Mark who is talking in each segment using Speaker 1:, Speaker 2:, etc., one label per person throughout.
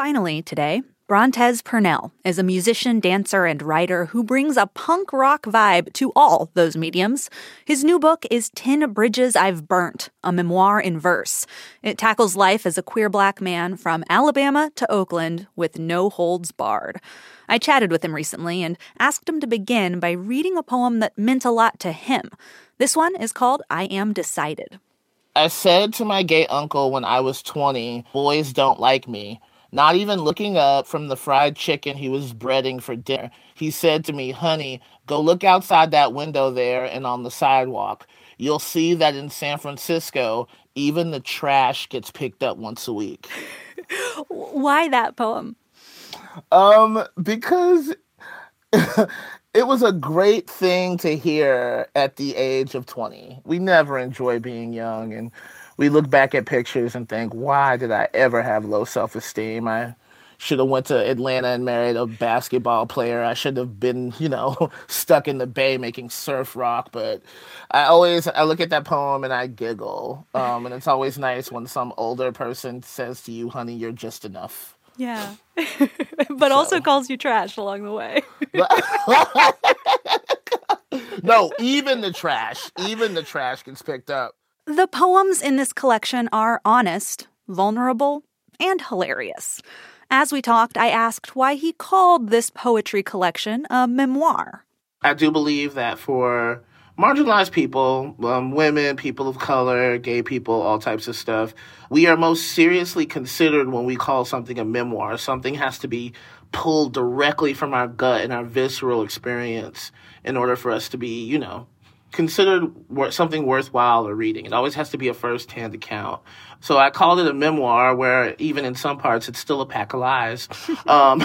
Speaker 1: Finally, today, Brontez Purnell is a musician, dancer, and writer who brings a punk rock vibe to all those mediums. His new book is 10 Bridges I've Burnt, a memoir in verse. It tackles life as a queer black man from Alabama to Oakland with no holds barred. I chatted with him recently and asked him to begin by reading a poem that meant a lot to him. This one is called I Am Decided.
Speaker 2: I said to my gay uncle when I was 20, boys don't like me. Not even looking up from the fried chicken he was breading for dinner, he said to me, honey, go look outside that window there and on the sidewalk. You'll see that in San Francisco, even the trash gets picked up once a week.
Speaker 1: Why that poem?
Speaker 2: Because it was a great thing to hear at the age of 20. We never enjoy being young, and we look back at pictures and think, why did I ever have low self-esteem? I should have went to Atlanta and married a basketball player. I should have been, stuck in the Bay making surf rock. But I look at that poem and I giggle. And it's always nice when some older person says to you, honey, you're just enough.
Speaker 1: Yeah. But also calls you trash along the way.
Speaker 2: No, even the trash gets picked up.
Speaker 1: The poems in this collection are honest, vulnerable, and hilarious. As we talked, I asked why he called this poetry collection a memoir.
Speaker 2: I do believe that for marginalized people, women, people of color, gay people, all types of stuff, we are most seriously considered when we call something a memoir. Something has to be pulled directly from our gut and our visceral experience in order for us to be, considered something worthwhile or reading. It always has to be a first-hand account. So I called it a memoir where even in some parts it's still a pack of lies. And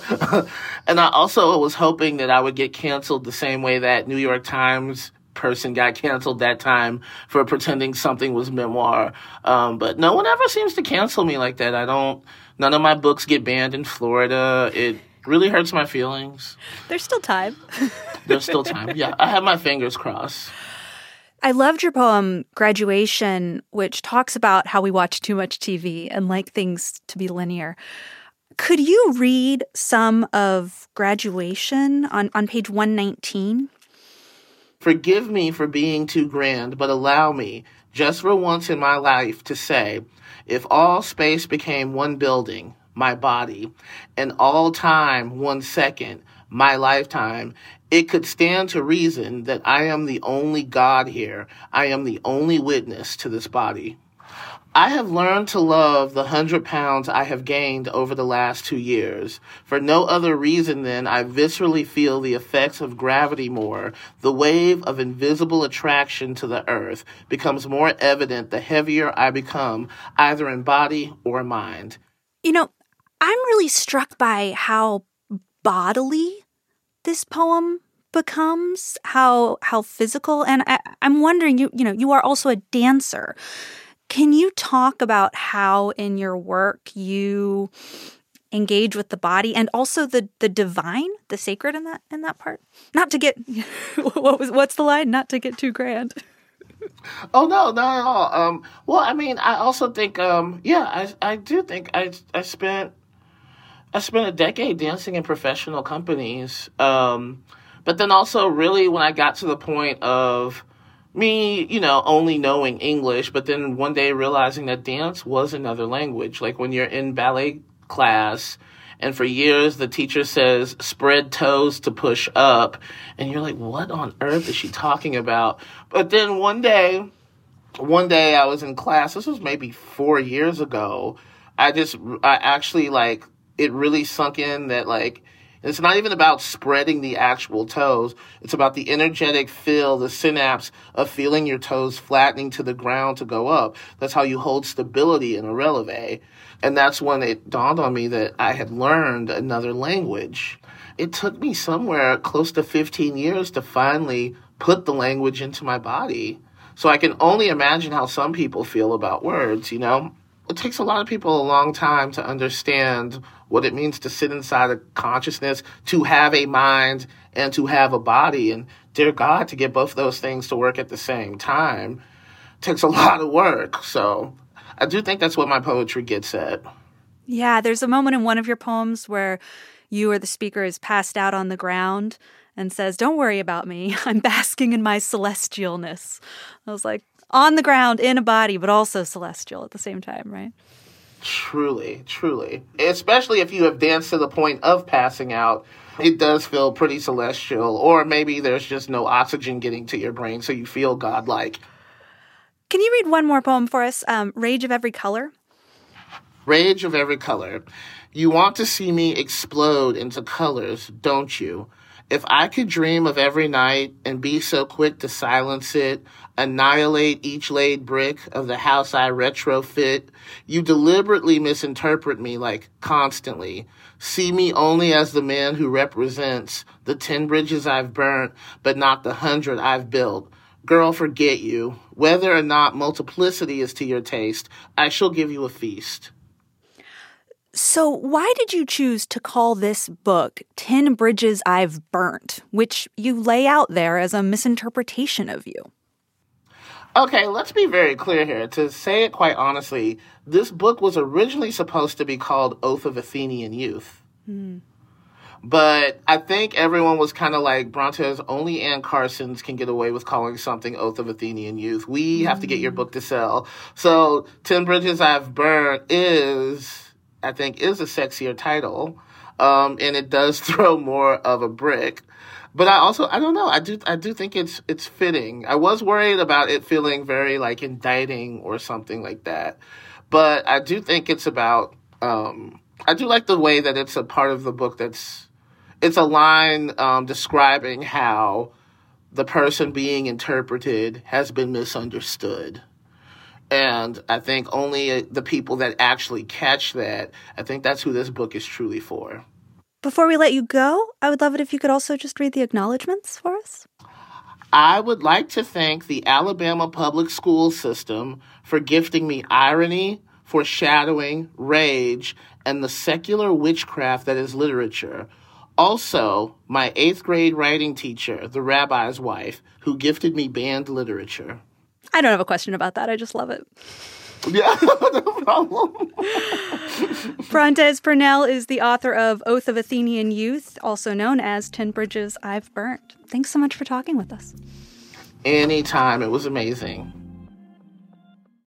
Speaker 2: I also was hoping that I would get canceled the same way that New York Times person got canceled that time for pretending something was memoir. But no one ever seems to cancel me like that. None of my books get banned in Florida. It really hurts my feelings.
Speaker 1: There's still time.
Speaker 2: There's still time. Yeah, I have my fingers crossed.
Speaker 1: I loved your poem, Graduation, which talks about how we watch too much TV and like things to be linear. Could you read some of Graduation on page 119?
Speaker 2: Forgive me for being too grand, but allow me, just for once in my life, to say, if all space became one building, my body, and all time 1 second, my lifetime, it could stand to reason that I am the only God here. I am the only witness to this body. I have learned to love the 100 pounds I have gained over the last 2 years. For no other reason than I viscerally feel the effects of gravity more. The wave of invisible attraction to the earth becomes more evident the heavier I become, either in body or mind.
Speaker 1: I'm really struck by how bodily this poem becomes, how physical. And I'm wondering, you are also a dancer. Can you talk about how in your work you engage with the body and also the divine, the sacred in that part? Not to get what's the line? Not to get too grand.
Speaker 2: Oh, no, not at all. Well, I mean, I also think, I do think I spent a decade dancing in professional companies. But then also really when I got to the point of me, only knowing English, but then one day realizing that dance was another language. Like when you're in ballet class and for years the teacher says, spread toes to push up. And you're like, what on earth is she talking about? But then one day I was in class, this was maybe 4 years ago. I actually it really sunk in that it's not even about spreading the actual toes. It's about the energetic feel, the synapse of feeling your toes flattening to the ground to go up. That's how you hold stability in a releve. And that's when it dawned on me that I had learned another language. It took me somewhere close to 15 years to finally put the language into my body. So I can only imagine how some people feel about words, It takes a lot of people a long time to understand what it means to sit inside a consciousness, to have a mind, and to have a body. And dear God, to get both those things to work at the same time takes a lot of work. So I do think that's what my poetry gets at.
Speaker 1: Yeah, there's a moment in one of your poems where you or the speaker is passed out on the ground and says, "Don't worry about me. I'm basking in my celestialness." I was like, on the ground, in a body, but also celestial at the same time, right?
Speaker 2: Truly, truly. Especially if you have danced to the point of passing out, it does feel pretty celestial. Or maybe there's just no oxygen getting to your brain, so you feel godlike.
Speaker 1: Can you read one more poem for us? Rage of Every Color?
Speaker 2: Rage of every color. You want to see me explode into colors, don't you? If I could dream of every night and be so quick to silence it, annihilate each laid brick of the house I retrofit, you deliberately misinterpret me like constantly. See me only as the man who represents the 10 bridges I've burnt, but not the 100 I've built. Girl, forget you. Whether or not multiplicity is to your taste, I shall give you a feast.
Speaker 1: So why did you choose to call this book 10 Bridges I've Burnt, which you lay out there as a misinterpretation of you?
Speaker 2: Okay, let's be very clear here. To say it quite honestly, this book was originally supposed to be called Oath of Athenian Youth. But I think everyone was kind of like, Brontes, only Ann Carson's can get away with calling something Oath of Athenian Youth. We have to get your book to sell. So 10 Bridges I've Burnt I think is a sexier title, and it does throw more of a brick. But I don't know. I do think it's fitting. I was worried about it feeling very like indicting or something like that, but I do think it's about. I do like the way that it's a part of the book it's a line describing how the person being interpreted has been misunderstood. And I think only the people that actually catch that, I think that's who this book is truly for.
Speaker 1: Before we let you go, I would love it if you could also just read the acknowledgments for us.
Speaker 2: I would like to thank the Alabama public school system for gifting me irony, foreshadowing, rage, and the secular witchcraft that is literature. Also, my 8th grade writing teacher, the rabbi's wife, who gifted me banned literature.
Speaker 1: I don't have a question about that. I just love it.
Speaker 2: Yeah, no problem.
Speaker 1: Brontes Purnell is the author of Oath of Athenian Youth, also known as 10 Bridges I've Burnt. Thanks so much for talking with us.
Speaker 2: Anytime. It was amazing.